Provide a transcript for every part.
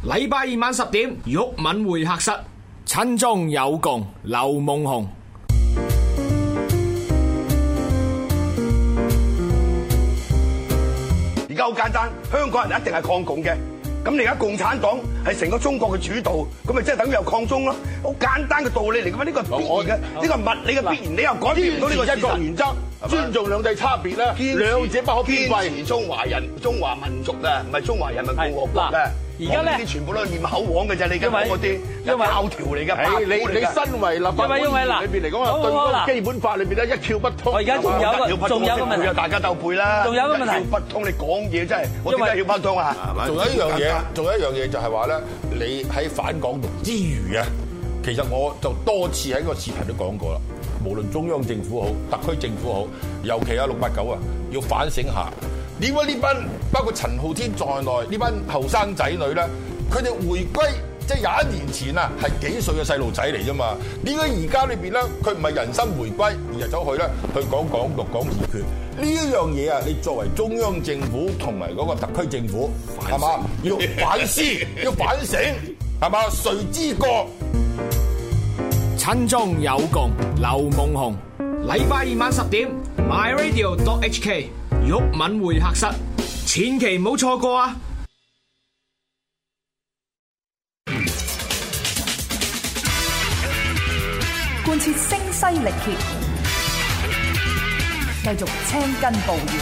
禮拜二晚10點，毓民會客室，親中有共，劉夢熊。 而家好簡單，香港人一定係抗共嘅。咁你而家共產黨係成個中國嘅主導，咁咪即係等於有抗中咯？好簡單嘅道理嚟嘅嘛，呢個必然嘅，呢個物理嘅必然，你又改變唔到呢個一國原則，尊重兩制差別啦，兩者不可偏廢。 堅持中華民族嘅，唔係中華人民共和國嘅。 而家咧， 啲全部都係念口簧嘅啫，你而家講嗰啲教條嚟嘅。 你身為立法會議員裏邊嚟講啊，對嗰個基本法裏邊咧一竅不通。 我而家仲有個問題， 大家鬥背啦。 仲有個問題， 一竅不通，你講嘢真係，我點解要不通啊？ 仲有一樣嘢就係話咧，你喺反港獨之餘啊，其實我就多次喺個視頻都講過啦。無論中央政府好，特區政府好，尤其啊689啊，要反省下。點解呢班包括陳浩天在內呢班後生仔女咧，佢哋回歸即係21年前啊，係幾歲嘅細路仔嚟啫嘛？點解而家裏邊咧，佢唔係人生回歸，而係走去咧去講港獨、講自決呢一樣嘢啊？你作為中央政府同埋嗰個特區政府，係嘛？要反思，要反省，係嘛？誰之過？ 親中有共，劉夢熊。禮拜二晚10點 ，myradio.hk。毓民會客室，千祈唔好錯過啊！ 貫徹聲嘶力竭，繼續青筋暴現，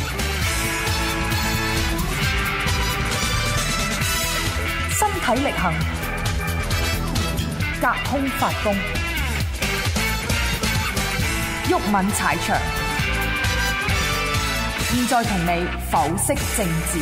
身體力行，隔空發功，毓民踩場。現在同你剖析政治。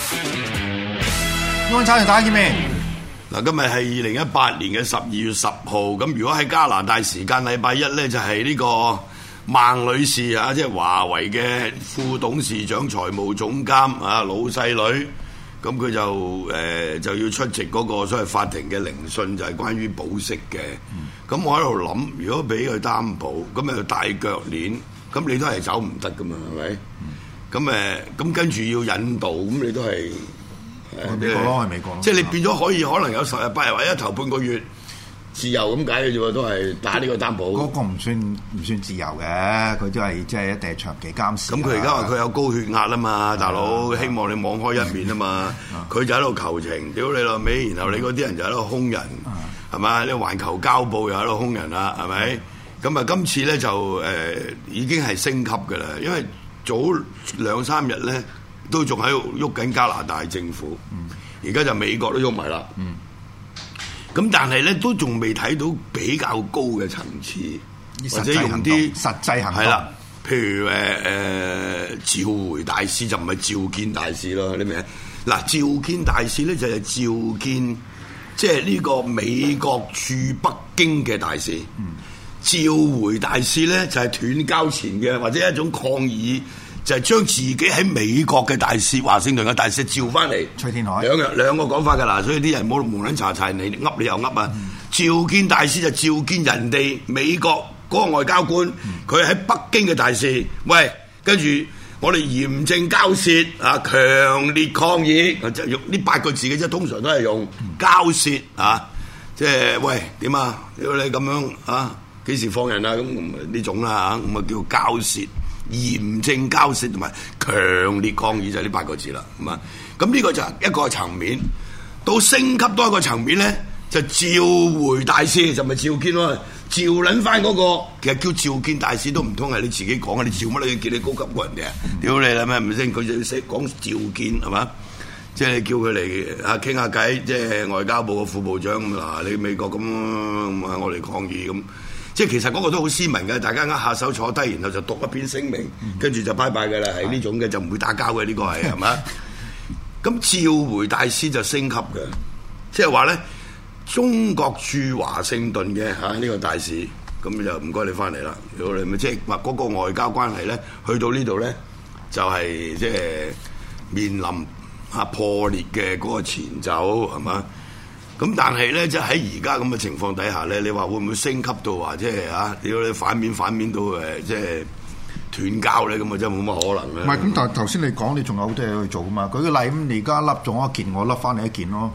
毓民踩場大家見面。 嗱，今日係2018年嘅12月10號。咁如果喺加拿大時間禮拜一咧，就係呢個孟女士啊，即係華為嘅副董事長、財務總監啊，老細女。咁佢就要出席嗰個所謂法庭嘅聆訊，就係關於保釋嘅。咁我喺度諗，如果俾佢擔保，咁又大腳鏈，咁你都係走唔得噶嘛，係咪？咁跟住要引導，咁你都係美國咯，係美國。 即係你變咗可能有10日8日或者頭半個月自由咁解嘅啫喎，都係打呢個擔保。 嗰個唔算自由嘅，佢都係即係一定係長期監視。 咁佢而家話佢有高血壓啊嘛，大佬希望你網開一面啊嘛，佢就喺度求情，屌你老味，然後你嗰啲人就喺度兇人，係嘛？你環球交報又喺度兇人啦，係咪？咁啊，今次咧就已經係升級㗎啦，因為早2-3日咧都仲喺度喐緊加拿大政府，而家就美國都喐埋啦。咁但係咧都仲未睇到比較高嘅層次，或者用啲實際行動。係啦， 譬如召回大使就唔係召見大使咯，你明唔明？嗱，召見大使咧就係召見，即係呢個美國駐北京嘅大使。召回大使咧就係斷交前嘅，或者一種抗議，就係將自己喺美國嘅大使、華盛頓嘅大使召翻嚟。 崔天凱兩個講法㗎啦，所以啲人冇無撚查查，你噏你又噏啊！召見大使就召見人哋美國嗰個外交官，佢喺北京嘅大使，喂，跟住我哋嚴正交涉啊，強烈抗議，就用呢8個字嘅啫，通常都係用交涉啊，即係喂點啊？如果你咁樣啊？幾時放人啊？咁呢種啦嚇，咁啊叫交涉、嚴正交涉同埋強烈抗議就係呢8個字啦。咁呢個就係一個層面，到升級多一個層面咧，就召回大使就咪召見咯，召撚翻嗰個其實叫召見大使都唔通係你自己講啊！你召乜你叫你高級過人哋啊？屌你啦咩？唔先佢就要識講召見係嘛？即係叫佢嚟啊傾下偈，即係外交部嘅副部長咁嗱，你美國咁我嚟抗議咁。即係其實嗰個都好斯文嘅，大家下手坐低，然後就讀一篇聲明，跟住就拜拜嘅啦。係呢種嘅就唔會打交嘅，呢個係嘛？咁召回大使就升級嘅，即係話咧，中國駐華盛頓嘅呢個大使，咁就唔該你翻嚟啦。如果你咪即係話嗰個外交關係咧，去到呢度咧，就係即係面臨破裂嘅嗰個前奏係嘛？咁但係咧，即係喺而家咁嘅情況底下咧，你話會唔會升級到話即係屌你反面到即係斷交咧？咁啊真係冇乜可能咧。 唔係咁，但係頭先你講你仲有好多嘢去做噶嘛？舉個例咁，你而家笠咗一件，我笠翻你一件咯。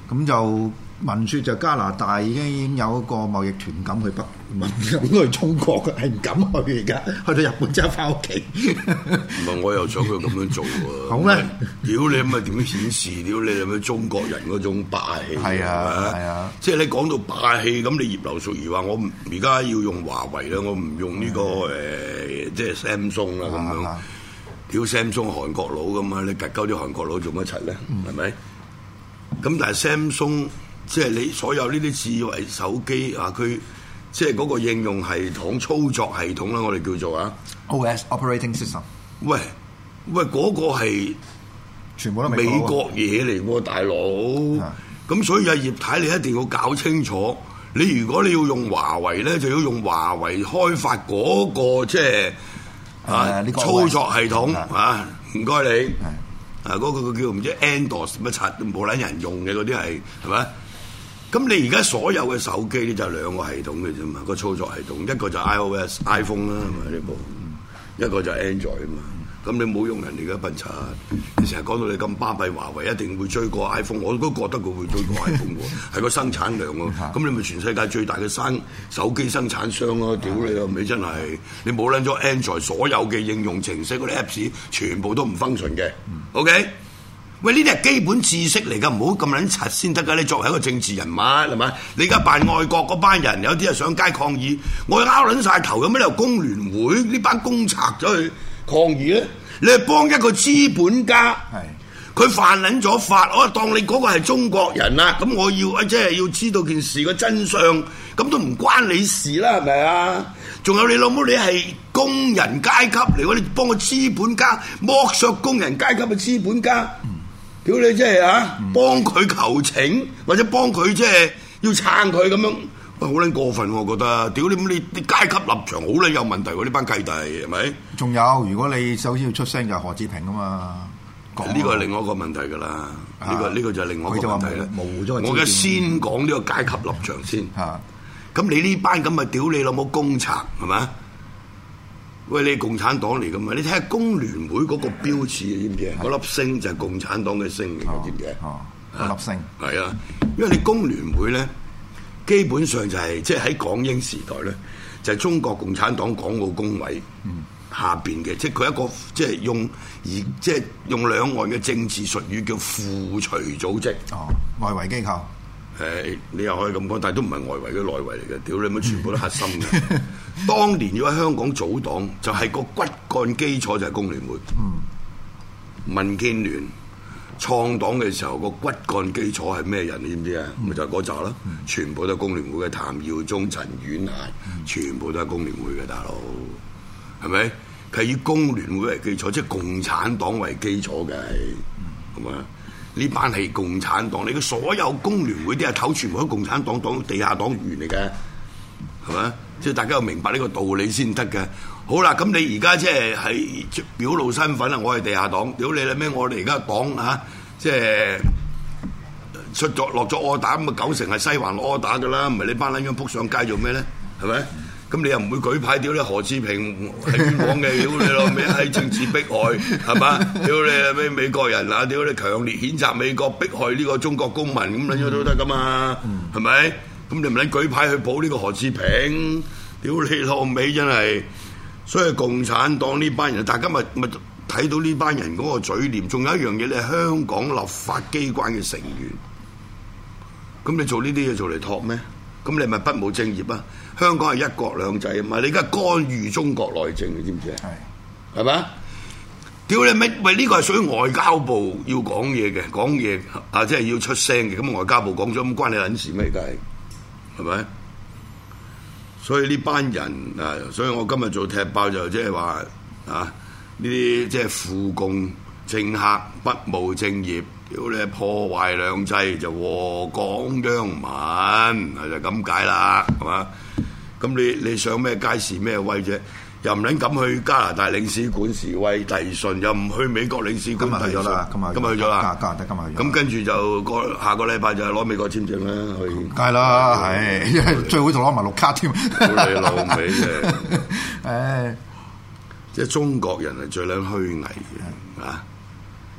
咁就聞說就加拿大已經有一個貿易團敢去去中國嘅，係唔敢去而家，去到日本之後翻屋企。 唔係，我又想佢咁樣做喎。 好咧， 屌你咁啊點顯示？屌你係咪中國人嗰種霸氣？ 係啊係啊， 即係你講到霸氣，咁你葉劉淑儀話我而家要用華為啦，我唔用呢個即係 Samsung 啦咁樣。屌 Samsung 韓國佬咁啊，你趌鳩啲韓國佬做乜柒咧？係咪？咁但係 Samsung 即係你所有呢啲智慧手機啊，佢即係嗰個應用系統、操作系統啦，我哋叫做啊 OS Operating System。 喂，嗰個係全部都美國嘢嚟喎，大佬。咁所以阿葉太你一定要搞清楚，你如果你要用華為咧，就要用華為開發嗰個即係操作系統啊，唔該你。嗰個叫唔知 Android 乜柒冇撚人用嘅嗰啲係咪？咁你而家所有嘅手機咧就係兩個系統嘅啫嘛，個操作系統一個就 iOS iPhone 啦，係咪呢部？一個就係 Android 啊嘛。咁你冇用人哋嘅笨柒，你成日講到你咁巴閉，華為一定會追過 iPhone， 我都覺得佢會追過 iPhone 喎，係個生產量喎。咁你咪全世界最大嘅手機生產商咯，屌你老味真係！你冇撚咗 Android 所有嘅應用程式嗰啲 Apps 全部都唔 function 嘅。OK？喂，呢啲係基本知識嚟㗎，唔好咁撚柒先得㗎。你作為一個政治人物係咪？你而家扮愛國嗰班人，有啲係上街抗議，我拗撚晒頭，有咩理由工聯會呢班公賊走去抗議咧？你係幫一個資本家，佢犯撚咗法，我當你嗰個係中國人啦，咁我要即係要知道件事嘅真相，咁都唔關你事啦，係咪啊？仲有你老母，你係工人階級嚟，你幫個資本家剝削工人階級嘅資本家，屌你即係幫佢求情，或者幫佢即係要撐佢咁樣。好撚過分，我覺得，屌你咁你階級立場好撚有問題喎！呢班契弟係咪？ 仲有，如果你首先要出聲就係何志平啊嘛， 呢個係另外一個問題㗎啦。呢個就係另外一個問題啦。 模糊咗。 我嘅先講呢個階級立場先。咁你呢班咁咪屌你老母公賊係咪？喂，你共產黨嚟㗎嘛？你睇下工聯會嗰個標誌，知唔知啊？嗰粒星就係共產黨嘅星嚟嘅，知唔知啊？ 嗰粒星。係啊，因為你工聯會咧。基本上就係即係喺港英時代咧，就係中國共產黨港澳工委下邊嘅，即係佢一個即係用兩岸嘅政治術語叫附隨組織。 外圍機構。 你又可以咁講，但係都唔係外圍嘅內圍嚟嘅，屌你乜全部都核心嘅。當年要喺香港組黨，就係個骨幹基礎就係工聯會。民建聯創黨嘅時候個骨幹基礎係咩人？你知唔知啊？咪就係嗰紮啦，全部都係工聯會嘅，譚耀宗、陳婉嫻，全部都係工聯會嘅大佬，係咪？佢係以工聯會為基礎，即係共產黨為基礎嘅，咁啊？呢班係共產黨，你嘅所有工聯會啲阿頭全部都共產黨地下黨員嚟嘅，係咪？即係大家要明白呢個道理先得嘅。好啦，咁你而家即係表露身份啦，我係地下黨，屌你啦咩？我哋而家黨即係落咗柯打咁啊，9成係西環攞柯打噶啦，唔係你班撚樣撲上街做咩咧？係咪？咁你又唔會舉牌屌你何志平係冤枉嘅，屌你老味係政治迫害係嘛？屌你咩美國人啊？屌你強烈譴責美國迫害呢個中國公民咁撚樣都得噶嘛？係咪？咁你唔撚舉牌去保呢個何志平？屌你老味真係！所以共產黨呢班人，大家咪睇到呢班人嗰個嘴臉。仲有一樣嘢，你係香港立法機關嘅成員，咁你做呢啲嘢做嚟托咩？咁你咪不務正業啊！香港係一國兩制啊嘛，你而家干預中國內政，你知唔知啊？係咪？屌你咩？喂，呢個係屬於外交部要講嘢嘅，講嘢啊，即係要出聲嘅。咁外交部講咗，咁關你撚事咩？梗係咪？所以呢班人啊，所以我今日做踢爆就即係話啊，呢啲即係附共政客不務正業，屌你破壞兩制就禍港殃民，就咁解啦，係嘛？咁你上咩街市咩威啫？又唔撚敢去加拿大領事館示威遞信，又唔去美國領事館遞信。今日去咗啦，今日去咗啦，加拿大今日去咗。咁跟住就下個禮拜就係攞美國簽證啦，去。 梗係啦，係，因為最好就攞埋綠卡添。 屌你老味啫！誒，即係中國人係最撚虛偽嘅啊！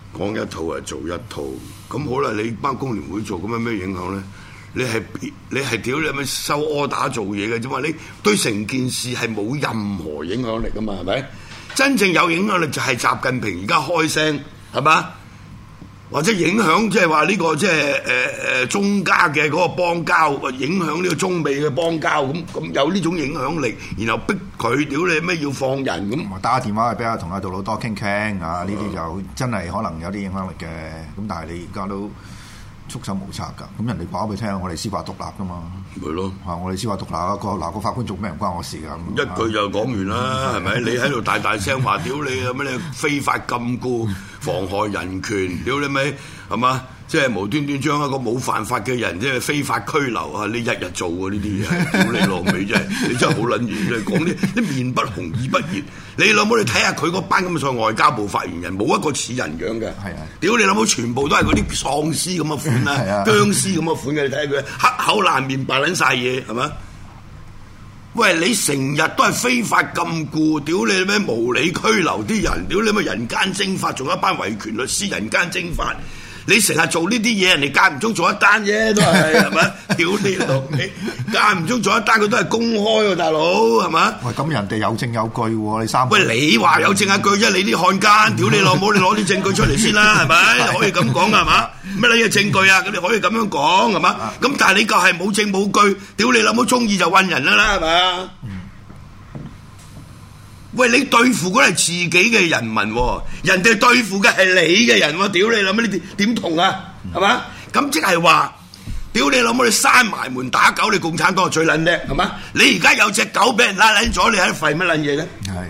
講一套係做一套。咁好啦，你班工聯會做咁有咩影響咧？你係屌你係咪收柯打做嘢嘅啫嘛？你對成件事係冇任何影響力噶嘛？係咪？真正有影響力就係習近平而家開聲係嘛？或者影響即係話呢個即係中加嘅嗰個邦交，影響呢個中美嘅邦交咁有呢種影響力，然後逼佢屌你咩要放人咁。 打個電話去俾阿同阿杜魯多傾傾啊！呢啲就真係可能有啲影響力嘅。咁但係你而家都束手無策㗎，咁人哋講俾你聽，我哋司法獨立㗎嘛， 咪咯， 我哋司法獨立個法官做咩唔關我事㗎， 一句就講完啦，係咪？你喺度大大聲話屌你有咩你非法禁錮、妨害人權，屌你咪係嘛？即係無端端將一個冇犯法嘅人即係非法拘留啊！你日日做喎呢啲嘢，屌你老味真係，你真係好撚遠嘅，講啲面不紅耳不熱。你老母你睇下佢嗰班咁嘅外交部發言人，冇一個似人樣嘅。係啊！屌你老母，全部都係嗰啲喪屍咁嘅款啦，僵屍咁嘅款嘅。你睇下佢黑口爛面白撚晒嘢，係嘛？喂，你成日都係非法禁錮，屌你咩無理拘留啲人，屌你咩人間蒸發，仲有一班維權律師人間蒸發。你成日做呢啲嘢，人哋間唔中做一單啫，都係咪？屌你老味，間唔中做一單，佢都係公開喎，大佬係嘛？喂， 咁人哋有證有據喎，你三喂，你話有證有據啫，你啲漢奸，屌你老母，你攞啲證據出嚟先啦，係咪？可以咁講係嘛？乜嘢證據啊？咁你可以咁樣講係嘛？咁但係你就係冇證冇據，屌你老母中意就韞人啦，係咪？喂，你對付嗰係自己嘅人民喎，人哋對付嘅係你嘅人喎，屌你老母，你點同啊？係嘛？咁即係話，屌你老母，你閂埋門打狗，你共產黨最撚叻係嘛？你而家有隻狗俾人拉撚咗，你喺度吠乜撚嘢咧？係。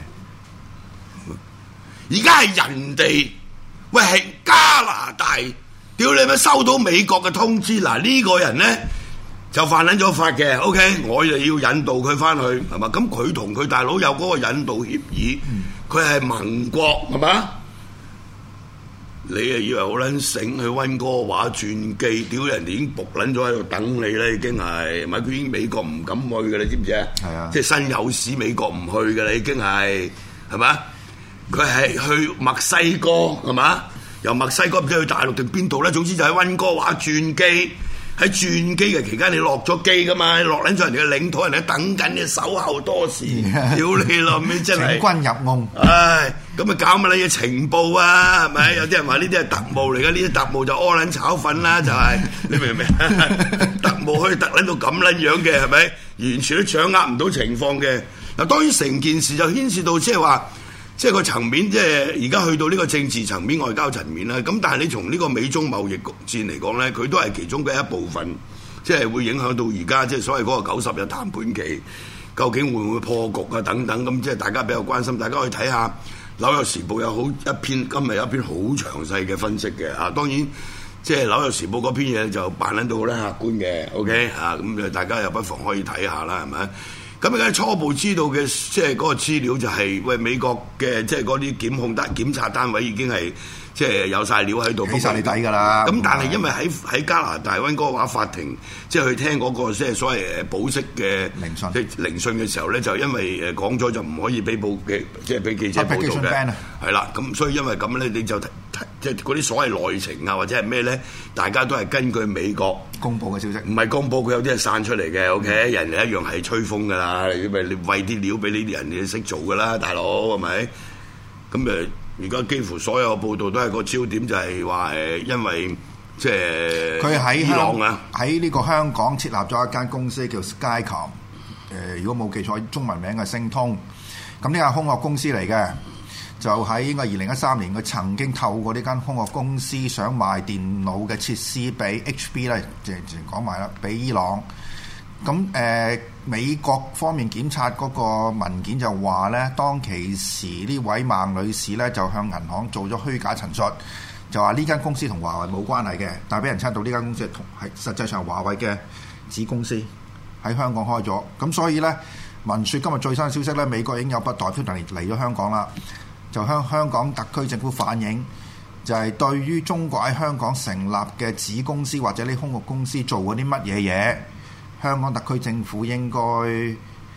而家係人哋，喂係加拿大，屌你咪收到美國嘅通知，嗱呢個人咧。就犯撚咗法嘅 ，OK， 我就要引導佢翻去，係嘛？咁佢同佢大佬有嗰個引導協議，佢係盟國，係嘛？你啊以為好撚醒去溫哥華轉機，屌人哋已經仆撚咗喺度等你啦，已經係，咪佢已經美國唔敢去嘅，你知唔知啊？係啊，即係新有史美國唔去嘅啦，已經係嘛？佢係去墨西哥，係嘛？由墨西哥唔知去大陸定邊度咧？總之就喺溫哥華轉機。喺轉機嘅期間，你落咗機噶嘛？你落撚咗人哋嘅領土，人哋等緊你守候多時，屌你老味真係！請君入甕。唉，咁咪搞乜撚嘢情報啊？係咪？有啲人話呢啲係特務嚟嘅，呢啲特務就屙撚炒粉啦，就係你明唔明？特務可以特撚到咁撚樣嘅係咪？完全都掌握唔到情況嘅。嗱，當然成件事就牽涉到即係話。即係個層面，即係而家去到呢個政治層面、外交層面啦。咁但係你從呢個美中貿易戰嚟講咧，佢都係其中嘅一部分，即係會影響到而家即係所謂嗰個90日談判期，究竟會唔會破局啊？等等咁，即係大家比較關心。大家可以睇下《紐約時報》有好一篇，今日有一篇好詳細嘅分析嘅嚇。當然，即係《紐約時報》嗰篇嘢就扮撚到好啦，客觀嘅。OK 嚇，咁大家又不妨可以睇下啦，係咪？咁而家初步知道嘅即係嗰個資料就係，喂美國嘅即係嗰啲檢察單位已經係即係有晒料喺度， 起晒你底㗎啦。 咁但係因為喺加拿大溫哥華法庭，即係去聽嗰個即係所謂保釋嘅聆訊嘅時候咧，就因為講咗就唔可以俾即係俾記者報導嘅，係啦。咁所以因為咁咧，你就即係嗰啲所謂內情啊或者係咩咧，大家都係根據美國公佈嘅消息， 唔係公佈，佢有啲係散出嚟嘅。OK，人哋一樣係吹風㗎啦，你餵啲料俾呢啲人，你識做㗎啦，大佬係咪？咁而家幾乎所有報道都係個焦點，就係話因為即係佢喺伊朗啊， 喺呢個香港設立咗一間公司叫 Skycom，如果冇記錯，中文名係星通。咁呢間空殼公司嚟嘅，就喺應該2013年，佢曾經透過呢間空殼公司想賣電腦嘅設施俾 HP 咧，即係講埋啦，俾伊朗。咁美國方面檢察嗰個文件就話咧，當其時呢位孟女士咧就向銀行做咗虛假陳述，就話呢間公司同華為冇關係嘅，但係俾人測到呢間公司係實際上華為嘅子公司喺香港開咗。咁所以咧，文説今日最新嘅消息咧，美國已經有筆代表嚟咗香港啦，就向香港特區政府反映，就係對於中國喺香港成立嘅子公司或者呢空殼公司做嗰啲乜嘢嘢。香港特區政府應該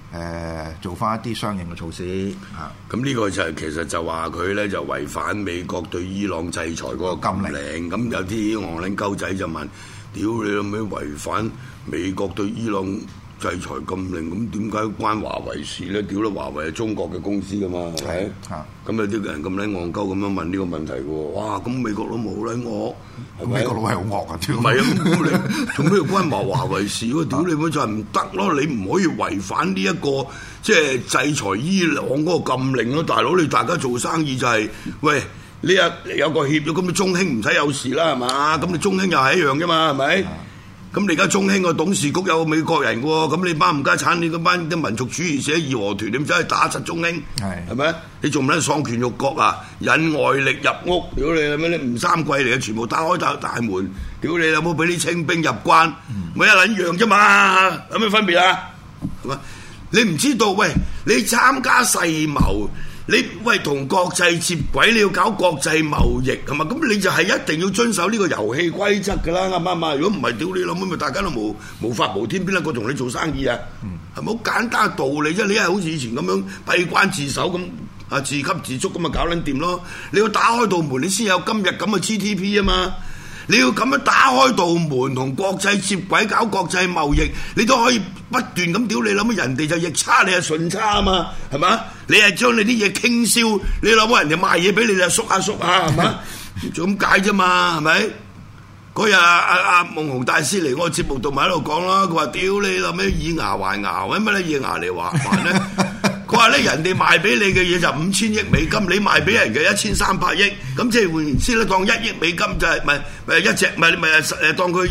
做翻一啲相應嘅措施啊。 咁呢個就係其實就話佢咧就違反美國對伊朗制裁嗰個禁令。咁有啲戇撚鳩仔就問：屌你老味違反美國對伊朗制裁禁令，咁點解關華為事咧？屌啦，華為係中國嘅公司噶嘛，係咪？咁有啲人咁撚戇鳩咁樣問呢個問題喎。哇！咁美國佬冇撚我， 美國佬係好惡啊！ 唔係啊，咁你做咩關華為事喎？屌你咪就係唔得咯！你唔可以違反呢一個即係制裁伊朗嗰個禁令咯，大佬！你大家做生意就係喂。呢日有個協議，咁你中興唔使有事啦，係嘛？咁你中興又係一樣啫嘛，係咪？咁你而家中興個董事局有美國人嘅喎，咁你班唔家產，你嗰班啲民族主義者義和團，你唔走去打實中興，係咪？你仲唔撚喪權辱國啊？引外力入屋，屌你啦咩？你吳三桂嚟嘅，全部打開大門，屌你有冇俾啲清兵入關？咪一撚樣啫嘛，有咩分別啊？係嘛？你唔知道喂？你參加世貿。你喂同國際接軌，你要搞國際貿易係嘛？咁你就係一定要遵守呢個遊戲規則㗎啦，啱唔啱啊？如果唔係，屌你老母咪大家都無法無天，邊一個同你做生意啊？係咪好簡單嘅道理啫？你係好似以前咁樣閉關自守咁啊，自給自足咁啊，搞撚掂咯！你要打開道門，你先有今日咁嘅 GDP 啊嘛！你要咁樣打開道門同國際接軌搞國際貿易，你都可以不斷咁屌你諗乜人哋就逆差，你係順差啊嘛，係嘛？你係將你啲嘢傾銷，你諗乜人哋賣嘢俾你就縮下，係嘛？就咁解啫嘛，係咪？嗰日阿夢熊大師嚟我節目度咪喺度講啦，佢話屌你諗咩以牙還牙，揾乜咧以牙嚟還咧？佢話咧人哋賣俾你嘅嘢就5000億美金，你賣俾人嘅1300億，咁即係換言之咧，當1億美金就係咪一隻咪當佢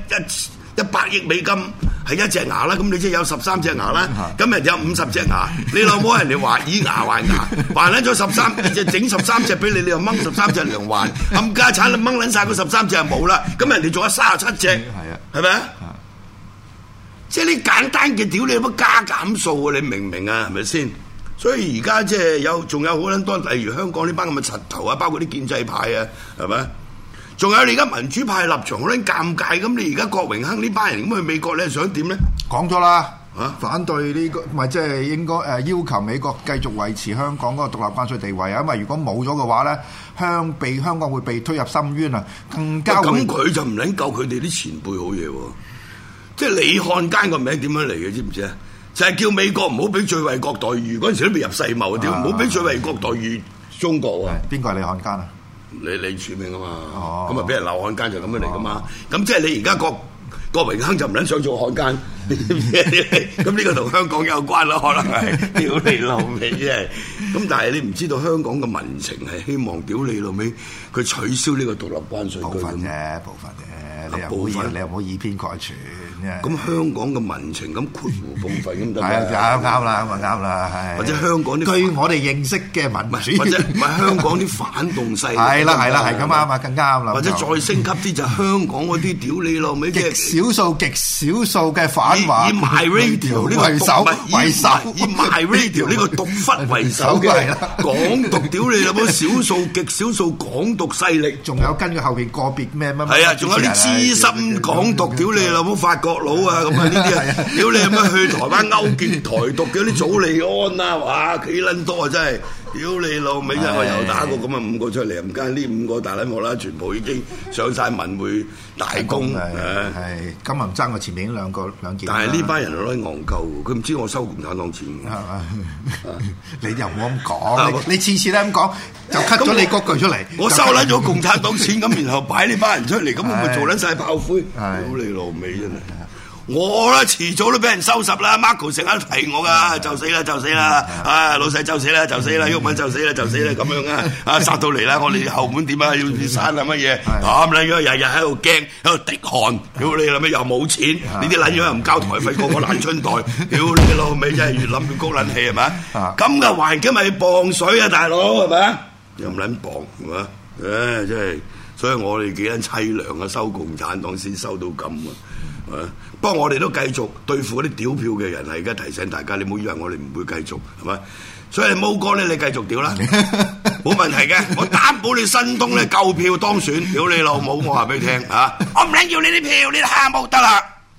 100億美金係一隻牙啦，咁你即係有13隻牙啦，咁人哋有50隻牙，你老母人哋話以牙還牙，還撚咗13隻，整13隻俾你，你又掹13隻糧還，冚家產你掹撚晒嗰13隻就冇啦，咁人哋仲有37隻，係咪啊？即係你簡單嘅屌你有乜加減數啊？你明唔明啊？係咪先？所以而家即係仲有好撚多，例如香港呢班咁嘅柒頭啊，包括啲建制派啊，係咪？仲有你而家民主派立場好撚尷尬，咁你而家郭榮鏗呢班人咁去美國，你係想點咧？講咗啦，反對呢個，唔係即係應該要求美國繼續維持香港嗰個獨立關稅地位啊，因為如果冇咗嘅話咧，香港會被推入深淵啊，更加會。咁佢就唔撚夠佢哋啲前輩好嘢喎。即係李漢奸個名點樣嚟嘅？知唔知啊？就係叫美國唔好俾最惠國待遇，嗰陣時都未入世貿，屌唔好俾最惠國待遇中國啊！邊個係李漢奸啊？李柱銘啊嘛，咁啊俾人鬧漢奸就咁樣嚟噶嘛。咁即係你而家郭榮鏗就唔撚想做漢奸，咁呢個同香港有關咯，可能係屌你老味啫。咁但係你唔知道香港嘅民情係希望屌你老味，佢取消呢個獨立關稅。部分啫。你又唔好以偏概全。咁香港嘅民情咁括弧部分咁得啦。啱啦，咁啊啱啦，係。或者香港啲據我哋認識嘅民主，或者唔係香港啲反動勢力。係啦，係咁啱啊，更加啱啦。或者再升級啲就係香港嗰啲屌你老味，極少數嘅反華以 MyRadio 呢個為首，以 MyRadio 呢個獨忽為首嘅港獨屌你老母，極少數港獨勢力，仲有跟住後邊個別咩乜？係啊，仲有啲資深港獨屌你老母法國佬啊，咁啊呢啲啊，屌你有乜去台灣勾結台獨嘅啲祖利安啊，哇幾撚多啊真係！屌你老味！真係我又打過咁啊5個出嚟，唔間呢5個大撚鑊啦，全部已經上晒文匯大公係金銀爭我前面兩件。但係呢班人攞嚟戇鳩，佢唔知我收共產黨錢。你又唔好咁講，你次次都咁講，就 cut 咗你嗰句出嚟。我收撚咗共產黨錢咁，然後擺呢班人出嚟，咁我咪做撚晒炮灰。屌你老味真係！我啦，遲早都俾人收拾啦。Marco 成日提我噶，就死啦！啊，老細就死啦，毓民就死啦，咁樣啊！殺到嚟啦，我哋後門點啊？要刪啊乜嘢？咁撚樣日日喺度驚，喺度滴汗。屌你老味又冇錢，呢啲撚樣又唔交台費，個個爛春袋。屌你老味真係越諗越高撚氣係咪？咁嘅環境咪磅水啊，大佬係咪？又唔撚磅係嘛？真係，所以我哋幾撚凄涼啊！收共產黨先收到咁啊！不過我哋都繼續對付嗰啲屌票嘅人，係而家提醒大家，你唔好以為我哋唔會繼續，係咪？所以毛哥咧，你繼續屌啦，冇問題嘅，我擔保你新東咧夠票當選，屌你老母！我話俾你聽啊，我唔撚要你啲票，你都蝦冇得啦。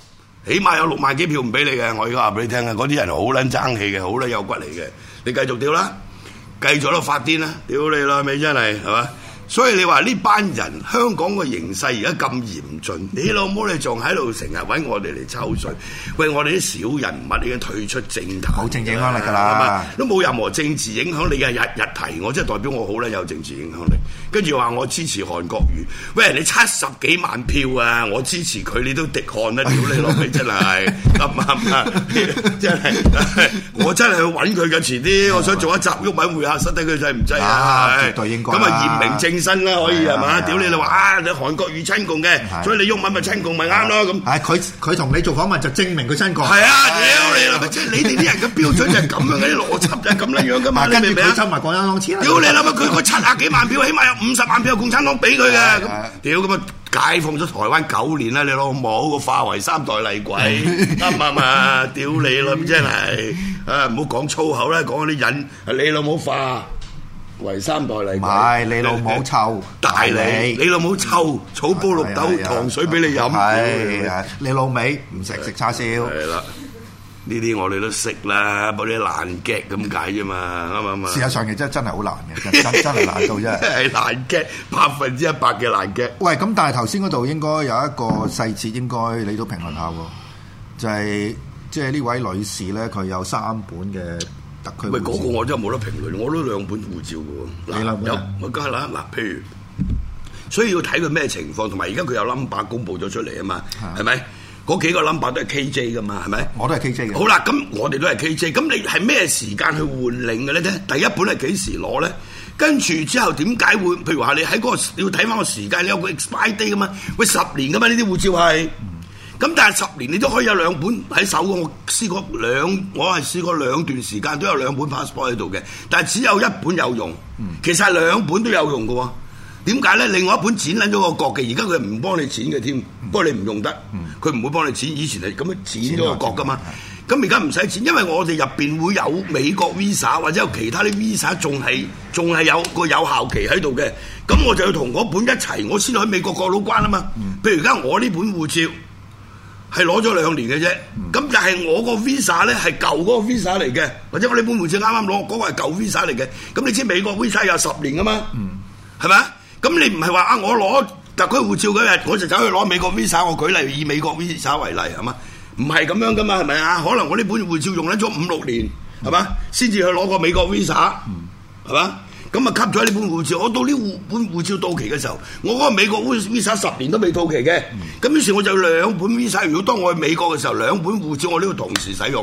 起碼有6萬幾票唔俾你嘅。我而家話俾你聽啊，嗰啲人好撚爭氣嘅，好撚有骨嚟嘅。你繼續屌啦，繼續都發癲啦，屌你啦咪真係係嘛？所以你話呢班人香港個形勢而家咁嚴峻，你老母你仲喺度成日揾我哋嚟抽水，喂我哋啲小人物已經退出政壇， 冇政治影響力㗎啦， 都冇任何政治影響力嘅，日日提我，即係代表我好咧有政治影響力。跟住話我支持韓國瑜，喂你70幾萬票啊，我支持佢你都滴汗啦，屌你老味真係啱唔啱啊？真係我真係去揾佢嘅遲啲，我想做一集毓民會客室睇佢制唔制啊？ 絕對應該咁啊嚴明正身啦，可以係嘛？屌你話啊，你韓國瑜親共嘅，所以你毓民咪親共咪啱咯咁。 係佢同你做訪問就證明佢親共。 係啊，屌你啦！即係你哋啲人嘅標準就係咁樣嘅，啲邏輯就係咁樣樣噶嘛。 跟住佢收埋共產黨錢。 屌你啦！佢個70幾萬票，起碼有50萬票共產黨俾佢嘅。屌咁啊！解放咗台灣9年啦，你老母個化為3代厲鬼，啱唔啱啊？屌你啦！真係啊，唔好講粗口啦，講嗰啲人，你老母化為3代厲鬼。 唔係你老母臭大你老母臭草煲綠豆糖水俾你飲。 係你老味唔食叉燒。 係啦。呢啲我哋都識啦，嗰啲爛 gag 咁解啫嘛，啱唔啱啊？ 事實上其實真係好難嘅，真係難到啫。 係爛 gag，100%嘅爛 gag。 喂，咁但係頭先嗰度應該有一個細節，應該你都評論下喎，就係即係呢位女士咧，佢有3本嘅特區護照。 喂，嗰個我真係冇得評論，我都2本護照嘅喎。 嗱， 有我梗係啦，嗱，譬如，所以要睇佢咩情況，同埋而家佢有 number 公佈咗出嚟啊嘛，係咪？嗰幾個 number 都係 KJ 噶嘛，係咪？我都係 KJ 嘅。好啦，咁我哋都係 KJ，咁你係咩時間去換領嘅咧？第一本係幾時攞咧？跟住之後點解會？譬如話你喺嗰個要睇翻個時間，你有個 expire date 噶嘛？喂，10年噶嘛？呢啲護照係。咁但係10年你都可以有2本喺手嘅。我係試過2段時間都有2本 passport 喺度嘅，但係只有1本有用。其實係2本都有用嘅喎。點解咧？另外1本剪撚咗個角嘅，而家佢唔幫你剪嘅添，不過你唔用得，佢唔會幫你剪。以前係咁樣剪咗個角噶嘛，咁而家唔使剪，因為我哋入邊會有美國 visa 或者有其他啲 visa，仲係有個有效期喺度嘅。咁我就要同嗰本一齊，我先去美國過到關啊嘛。譬如而家我呢本護照係攞咗2年嘅啫，咁但係我個 visa 咧係舊嗰個 visa 嚟嘅，或者我呢本護照啱啱攞嗰個係舊 visa 嚟嘅。咁你知美國 visa 有10年噶嘛，係咪啊？咁你唔係話啊，我攞特區護照嗰日我就走去攞美國 visa， 我舉例以美國 visa 為例係嘛？唔係咁樣噶嘛，係咪啊？可能我呢本護照用咗5-6年係嘛，先至去攞個美國 visa 係嘛？咁啊吸咗呢本護照，我到呢本護照到期嘅時候，我嗰個美國 visa 10年都未到期嘅，咁於是我就2本 visa。如果當我去美國嘅時候，2本護照我都要同時使用。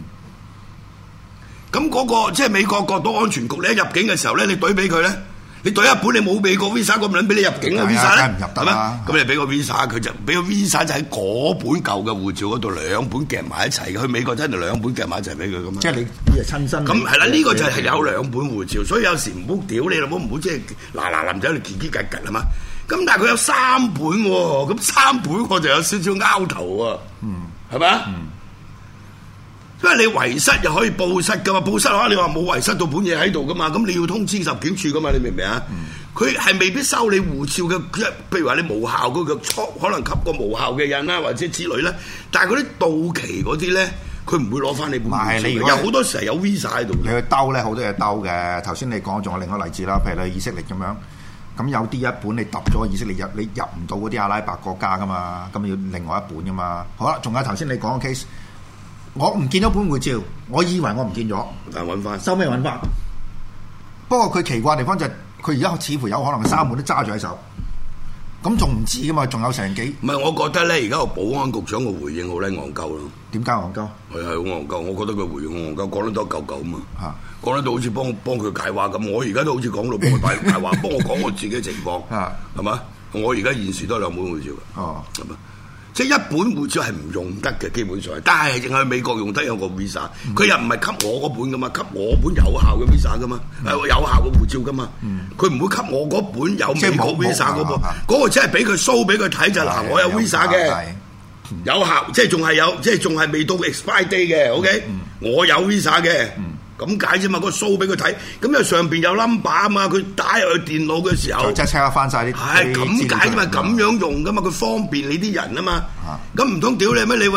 咁嗰個即係美國國土安全局，你一入境嘅時候咧，你對俾佢咧。你對一本你冇美國 visa， 咁撚俾你入境嘅 visa 咧，係咪？咁你俾個 visa， 佢就俾個 visa 就喺嗰本舊嘅護照嗰度2本夾埋一齊嘅。去美國真係2本夾埋一齊俾佢咁啊！ 即係你係親身。 咁係啦，呢個就係有2本護照，所以有時唔好屌你啦，唔好即係嗱臨走去結結吉吉係嘛？咁但係佢有3本喎，咁3本我就有少少拗頭啊，係咪啊？因為你遺失又可以報失噶嘛，報失嘅話你話冇遺失到本嘢喺度噶嘛，咁你要通知入境處噶嘛，你明唔明啊？佢係未必收你護照嘅，譬如話你無效嗰個可能吸個無效嘅印啦，或者之類啦。但係嗰啲到期嗰啲咧，佢唔會攞翻你本護照。有好多時係有 visa 喺度。你去兜咧，好多嘢兜嘅。頭先你講仲有另一個例子啦，譬如你以色列咁樣，咁有啲一本你揼咗以色列你入唔到嗰啲阿拉伯國家噶嘛，咁要另外1本噶嘛。好啦，仲有頭先你講嘅 case。我唔見咗本護照，我以為我唔見咗， 但係揾翻， 收尾揾翻。不過佢奇怪嘅地方就係，佢而家似乎有可能3本都揸住喺手，咁仲唔止噶嘛？仲有成幾？唔係，我覺得咧，而家個保安局長嘅回應好撚戇鳩咯。 點解戇鳩？ 係好戇鳩，我覺得佢回應戇鳩，講得多嚿嚿嘛。嚇，講得到好似幫佢解話咁。我而家都好似講到幫佢解話，幫我講我自己嘅情況。係嘛？我而家現時都係2本護照嘅。哦，係嘛？即係1本護照係唔用得嘅，基本上，但係淨係美國用得有個 visa， 佢又唔係給我嗰本噶嘛，給我本有效嘅 visa 噶嘛，有效嘅護照噶嘛，佢唔會給我嗰本有美國 visa 嗰本，嗰個只係俾佢 show 俾佢睇就嗱，我有 visa 嘅，有效，即係仲係有，即係仲係未到 expire day 嘅 ，OK，我有 visa 嘅。咁解啫嘛，個 show 俾佢睇，咁又上邊有 number 啊嘛，佢打入去電腦嘅時候， 即係 check 翻晒啲係咁解啫嘛，咁樣用噶嘛，佢方便你啲人啊嘛，咁唔通屌你咩？你喂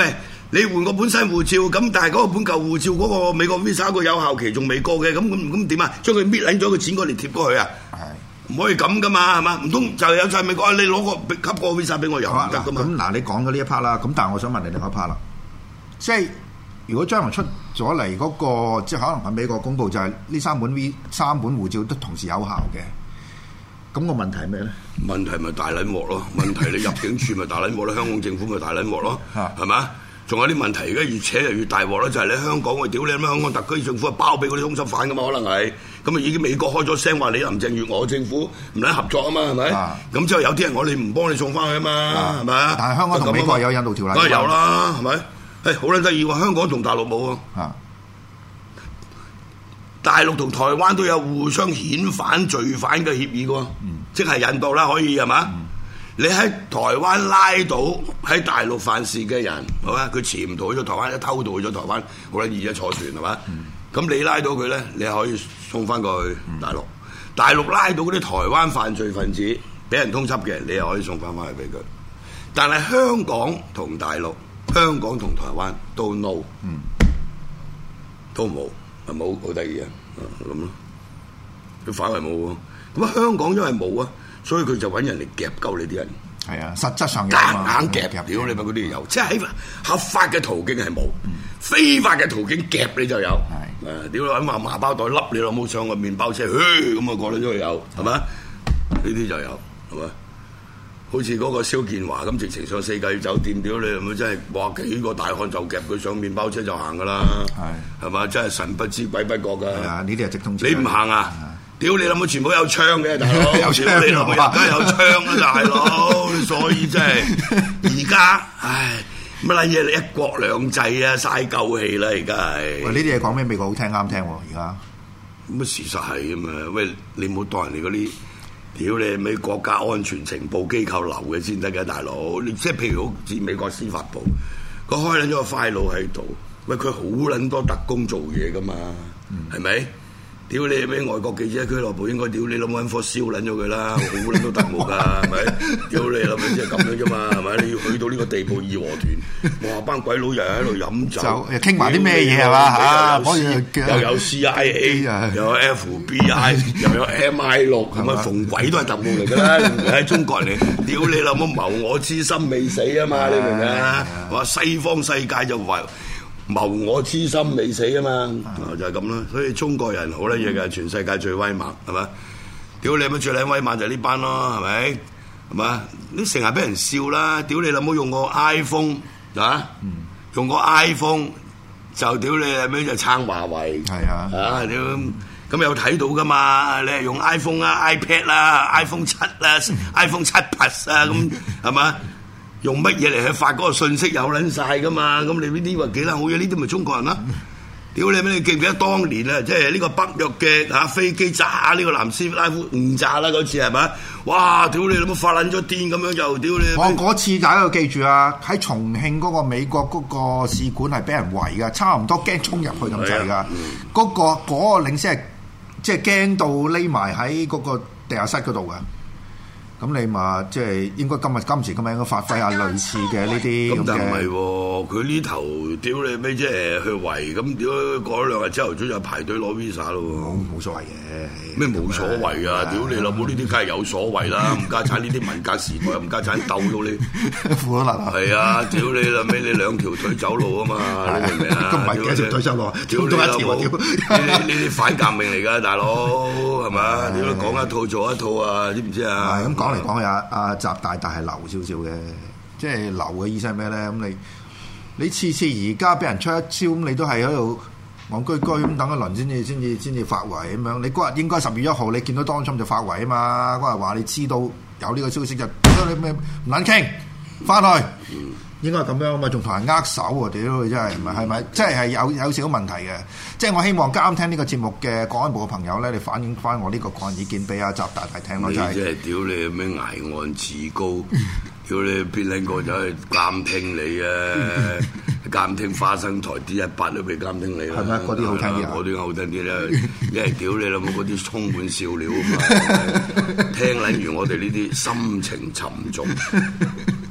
你換個本身護照，咁但係嗰個本舊護照嗰個美國 Visa 個有效期仲未過嘅，咁點啊？將佢搣撚咗個錢過嚟貼過去啊？係唔可以咁噶嘛？係嘛？唔通就有晒美國你攞個給個 Visa 俾我又唔得噶嘛？ 咁嗱，你講咗呢一 part 啦，咁但係我想問你另一 part 啦，即係如果將來出咗嚟嗰個，即係可能喺美國公佈就係呢三本護照都同時有效嘅。咁個問題係咩咧？ 問題咪大撚鑊咯！問題你入境處咪大撚鑊咯，香港政府咪大撚鑊咯，係咪？仲有啲問題，而家越扯就越大鑊啦！就係你香港，我屌你香港特區政府係包庇嗰啲通緝犯噶嘛？可能係咁啊！已經美國開咗聲話你林鄭月娥政府唔撚合作啊嘛？係咪？咁之後有啲人我哋唔幫你送翻去啊嘛？係咪啊？ 但係香港同美國有引渡條例， 梗係有啦，係咪？好撚得意喎！香港同大陸冇啊。大陸同台灣都有互相遣返罪犯嘅協議嘅喎，即係引渡啦，可以係嘛？你喺台灣拉到喺大陸犯事嘅人，好嘛？佢潛逃去咗台灣，一偷渡去咗台灣，好撚易一坐船係嘛？咁你拉到佢咧，你可以送翻過去大陸。大陸拉到嗰啲台灣犯罪分子俾人通緝嘅，你又可以送翻去俾佢。但係香港同大陸、香港同台灣都 no， 都冇。冇好得意啊！咁咯，佢反為冇喎。咁啊，香港因為冇啊，所以佢就揾人嚟夾鳩你啲人。係啊，實質上有嘛，硬夾屌你咪嗰啲有，即係喺合法嘅途徑係冇，非法嘅途徑夾你就有。係屌你揾話麻包袋笠你老母上個麵包車，咁啊過咗出去有係咪？呢啲就有係咪？好似嗰個蕭建華咁，直情上四季酒店，屌你係咪真係哇幾個大漢就夾佢上麵包車就行噶啦，係嘛？真係神不知鬼不覺㗎。係啊，呢啲係直通車。你唔行啊？屌你諗到全部有槍嘅大佬，有槍你諗下，梗係有槍啦大佬，所以真係而家唉乜撚嘢一國兩制啊，嘥夠氣啦而家係。喂，呢啲嘢講俾美國好聽啱聽喎，而家咁啊事實係啊嘛，喂你唔好當人哋嗰啲。屌你美國家安全情報機構留嘅先得嘅大佬，你即係譬如好似美國司法部，佢開撚咗個 file 喺度，喂佢好撚多特工做嘢噶嘛，係咪？屌你咩外國記者俱樂部應該屌你諗揾火燒撚咗佢啦，好撚多特務㗎，係咪？屌你諗咪即係咁樣啫嘛，係咪？你要去到呢個地步義和團，哇班鬼佬又喺度飲酒，又傾埋啲咩嘢係嘛嚇？又有 CIA， 又有 FBI， 又有 MI6，咁啊逢鬼都係特務嚟㗎啦，喺中國人嚟，屌你諗乜謀我之心未死啊嘛？你明唔明啊？話西方世界就話。謀我之心未死啊嘛，就係咁啦。所以中國人好撚嘢嘅，全世界最威猛係嘛？屌你乜最撚威猛就係呢班咯，係咪？係嘛？你成日俾人笑啦！屌你老母用個 iPhone 啊，用個 iPhone 就屌你係咩就撐華為係啊啊屌！咁有睇到噶嘛？你係用 iPhone 啊、iPad 啦、iPhone 7啦、iPhone 7 Plus 啊咁係嘛？用乜嘢嚟去發嗰個信息有撚晒噶嘛？咁你呢啲話幾撚好嘢？呢啲咪中國人啦？屌你咩？你記唔記得當年啊？即係呢個北約嘅飛機炸呢個南斯拉夫誤炸啦嗰次係咪？哇！屌你老母發撚咗癲咁樣就屌你！我嗰次大家要記住啊！喺重慶嗰個美國嗰個使館係俾人圍㗎，差唔多驚衝入去咁滯㗎。嗰個領事係即係驚到匿埋喺嗰個地下室嗰度㗎。咁你咪即係應該今時今日應該發揮下類似嘅呢啲咁嘅。咁但係唔係喎，佢呢頭屌你咩即係去圍咁屌過咗2日朝頭早就排隊攞 visa 咯。冇所謂嘅。咩冇所謂啊？屌你老母呢啲梗係有所謂啦！冚家產呢啲文革時代，冚家產鬥到你褲都甩啊！係啊！屌你啦咩？你2條腿走路啊嘛！你明唔明啊？都唔係幾條腿走路，屌多一條啊！屌呢啲反革命嚟㗎，大佬係嘛？屌講一套做一套啊！知唔知啊？咁講嚟講去阿習大大係流少少嘅，即係流嘅意思係咩咧？咁你次次而家俾人出一招，咁你都係喺度戇居居咁等一輪先至發圍咁樣。你嗰日應該10月1號你見到當初就發圍啊嘛。嗰日話你知道有呢個消息就你咩唔撚傾翻去，應該係咁樣啊嘛。仲同人握手喎，屌你真係係咪？即係有少少問題嘅。即係我希望啱聽呢個節目嘅國安部嘅朋友咧，你反映翻我呢個個人意見俾阿習大大聽咯。你真係屌你咩崖岸自高，屌你邊撚個走去監聽你啊？監聽花生台 D18都俾監聽你啦。係咪嗰啲好聽啲啊？嗰啲好聽啲咧，一係屌你啦！冇嗰啲充滿笑料啊嘛，聽撚完我哋呢啲心情沉重。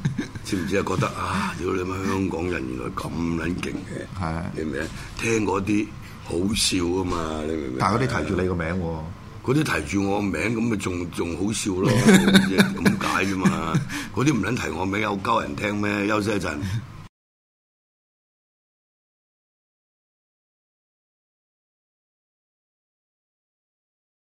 知唔知啊？覺得啊，屌你媽香港人原來咁撚勁嘅， 係你明唔明？聽嗰啲好笑啊嘛，你明唔明？ 但係嗰啲提住你個名喎， 嗰啲提住我個名，咁咪仲好笑咯，咁解啫嘛。嗰啲唔撚提我名，有鳩人聽咩？休息一陣。